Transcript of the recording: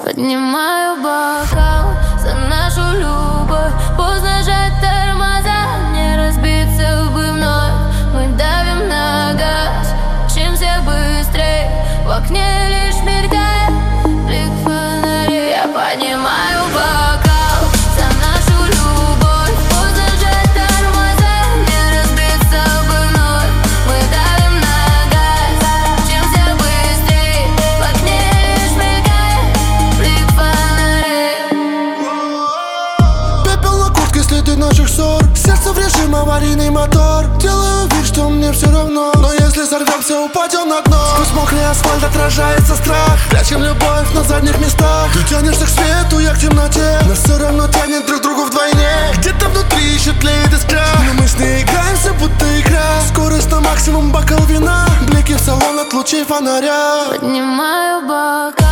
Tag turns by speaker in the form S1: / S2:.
S1: Поднимаю бокал за нашу любовь. Поздно жать тормоза, не разбиться бы вновь. Мы давим на газ, мчимся быстрей. В окне лишь мелькает блик фонарей. Я поднимаю бокал за нашу любовь. Поздно жать тормоза, не разбиться бы вновь. Мы давим на газ, мчимся быстрей. В окне лишь мелькает блик фонарей.
S2: Пепел на куртке, следы наших ссор. Сердце в режим аварийный мотор. Делаю вид, что мне все равно, но если сорвемся, упадем на дно. Сквозь мокрый асфальт отражается страх. Прячем любовь на задних местах. Ты тянешься к свету, я к темноте. Нас все равно тянет друг к другу вдвойне. Где-то внутри еще тлеет искра, но мы с ней играемся, будто игра. Скорость на максимум, бокал вина. Блики в салон от лучей фонаря.
S1: Поднимаю бокал